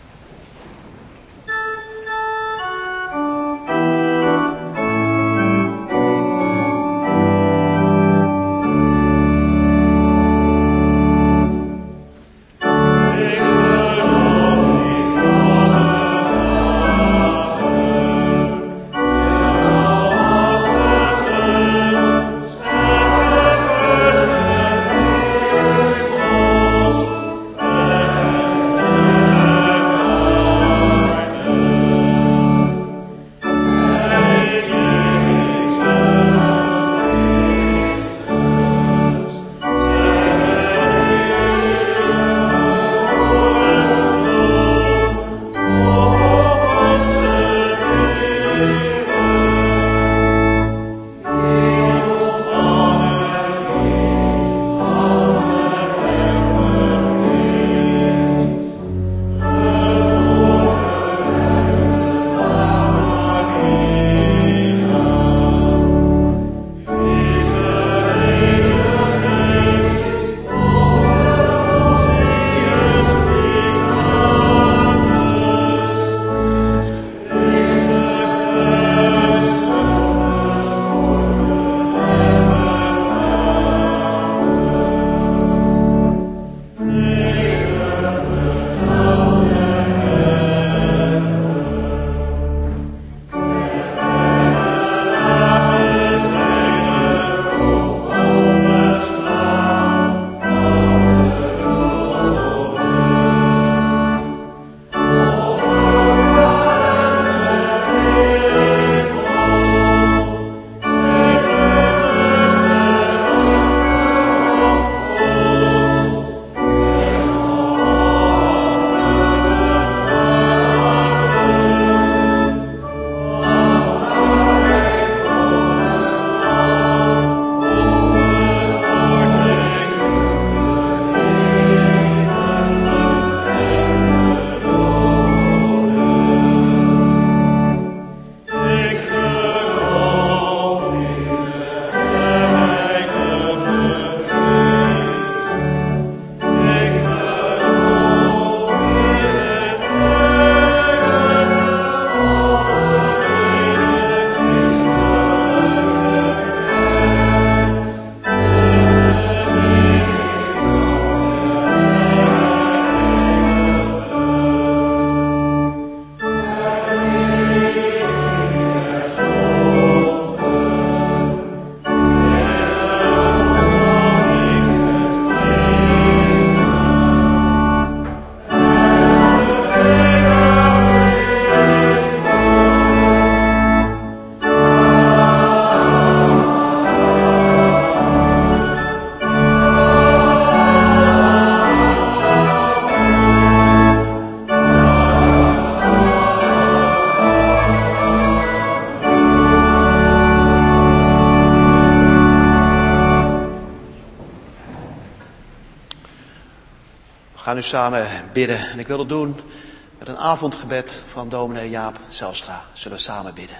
We gaan nu samen bidden. En ik wil dat doen met een avondgebed van dominee Jaap Zijlstra. Zullen we samen bidden.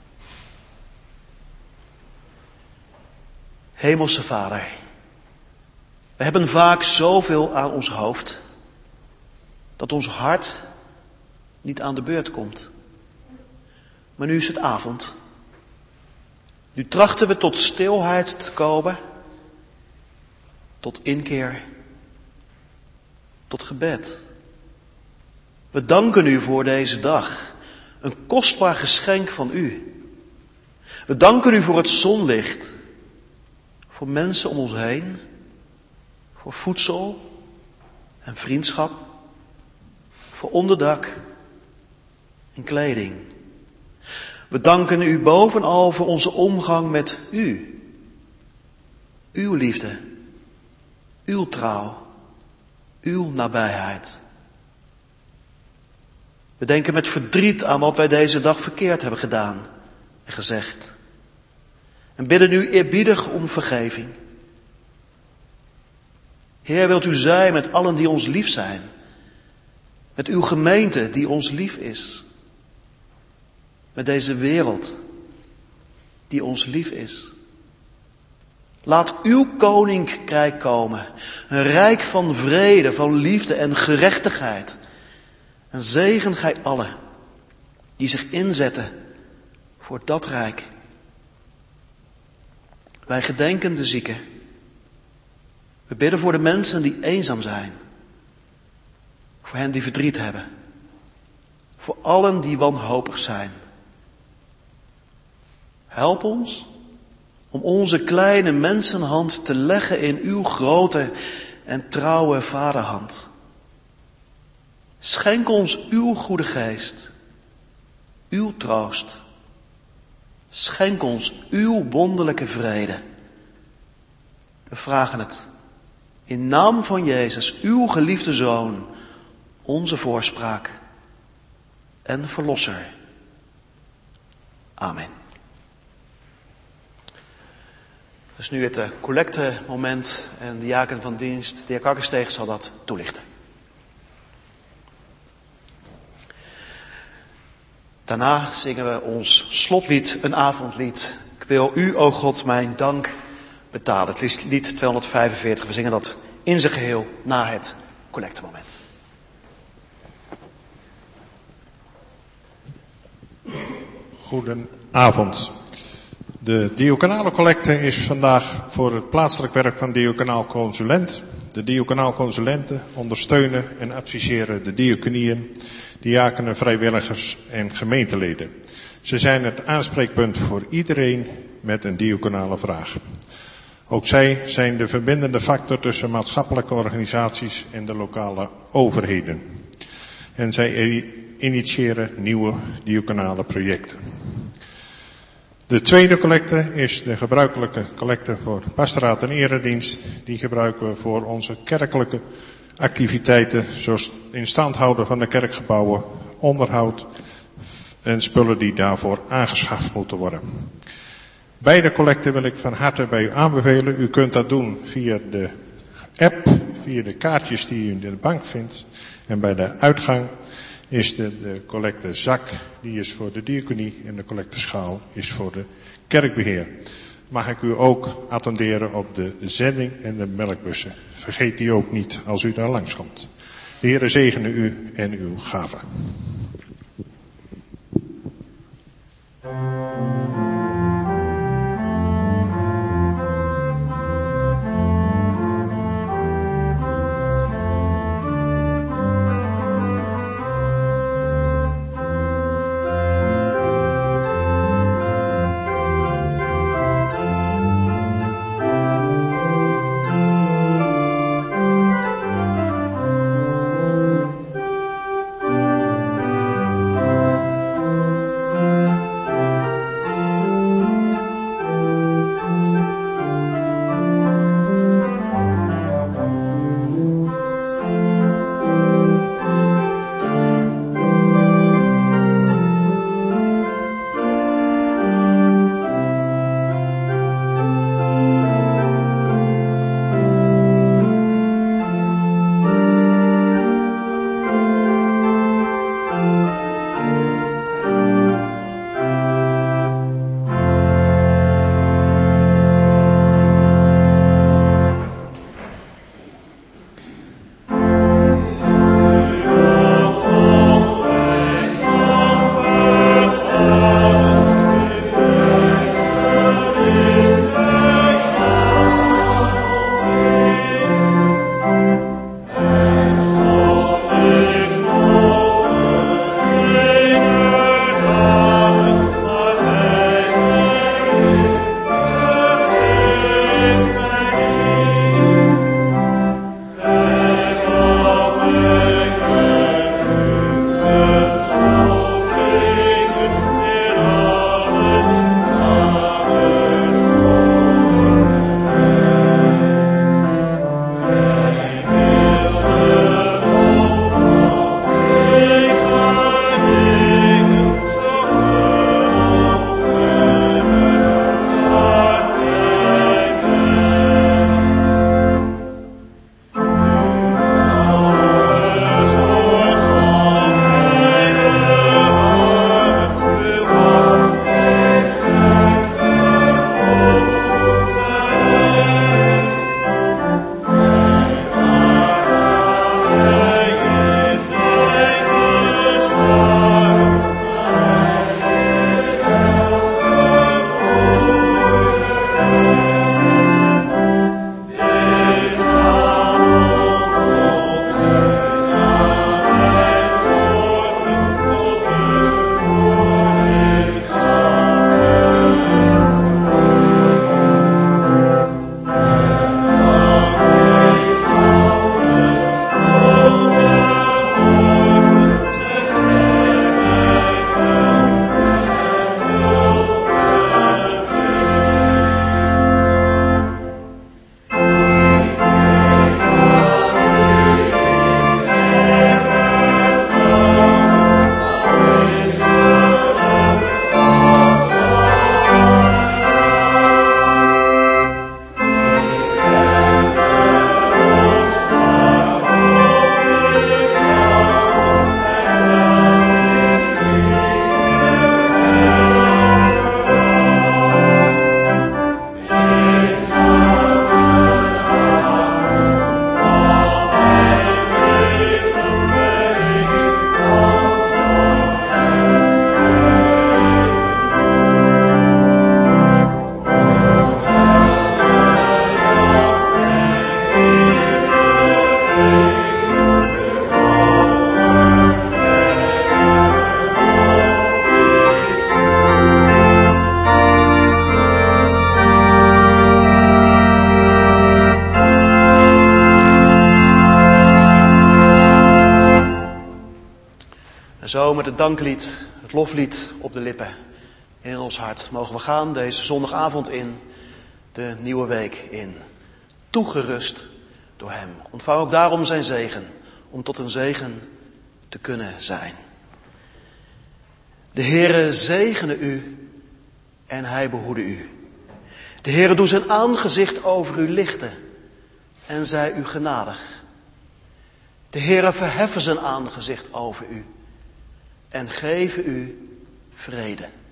Hemelse Vader, we hebben vaak zoveel aan ons hoofd dat ons hart niet aan de beurt komt. Maar nu is het avond. Nu trachten we tot stilheid te komen, tot inkeer, tot gebed. We danken u voor deze dag, een kostbaar geschenk van u. We danken u voor het zonlicht, voor mensen om ons heen, voor voedsel en vriendschap, voor onderdak en kleding. We danken u bovenal voor onze omgang met u. Uw liefde, uw trouw, uw nabijheid. We denken met verdriet aan wat wij deze dag verkeerd hebben gedaan. en gezegd. En bidden u eerbiedig om vergeving. Heer, wilt u zijn met allen die ons lief zijn. Met uw gemeente die ons lief is. Met deze wereld die ons lief is. Laat uw koninkrijk komen. Een rijk van vrede, van liefde en gerechtigheid. En zegen gij allen die zich inzetten voor dat rijk. Wij gedenken de zieken. We bidden voor de mensen die eenzaam zijn. Voor hen die verdriet hebben. Voor allen die wanhopig zijn. Help ons om onze kleine mensenhand te leggen in uw grote en trouwe vaderhand. Schenk ons uw goede geest, uw troost. Schenk ons uw wonderlijke vrede. We vragen het in naam van Jezus, uw geliefde Zoon, onze voorspraak en Verlosser. Amen. Dus nu het collectemoment en de diaken van dienst, de heer Kakkersteeg, zal dat toelichten. Daarna zingen we ons slotlied, een avondlied. Ik wil u, o God, mijn dank betalen. Het is lied 245. We zingen dat in zijn geheel na het collectemoment. Goedenavond. De diaconale collecte is vandaag voor het plaatselijk werk van diaconaal consulent. De diaconaal consulenten ondersteunen en adviseren de diaconieën, diakenen, vrijwilligers en gemeenteleden. Ze zijn het aanspreekpunt voor iedereen met een diaconale vraag. Ook zij zijn de verbindende factor tussen maatschappelijke organisaties en de lokale overheden. En zij initiëren nieuwe diaconale projecten. De tweede collecte is de gebruikelijke collecte voor pastoraat en eredienst. Die gebruiken we voor onze kerkelijke activiteiten, zoals in stand houden van de kerkgebouwen, onderhoud en spullen die daarvoor aangeschaft moeten worden. Beide collecten wil ik van harte bij u aanbevelen. U kunt dat doen via de app, via de kaartjes die u in de bank vindt. En bij de uitgang is de collectezak, die is voor de diaconie, en de collecteschaal is voor de kerkbeheer. Mag ik u ook attenderen op de zending en de melkbussen. Vergeet die ook niet als u daar langskomt. De Heere zegene u en uw gaven. zo met het danklied, het loflied op de lippen en in ons hart mogen we gaan deze zondagavond in, de nieuwe week in. Toegerust door hem. Ontvang ook daarom zijn zegen, om tot een zegen te kunnen zijn. De Heere zegene u en hij behoede u. De Heere doe zijn aangezicht over u lichten en zij u genadig. De Heere verheffen zijn aangezicht over u en geven u vrede.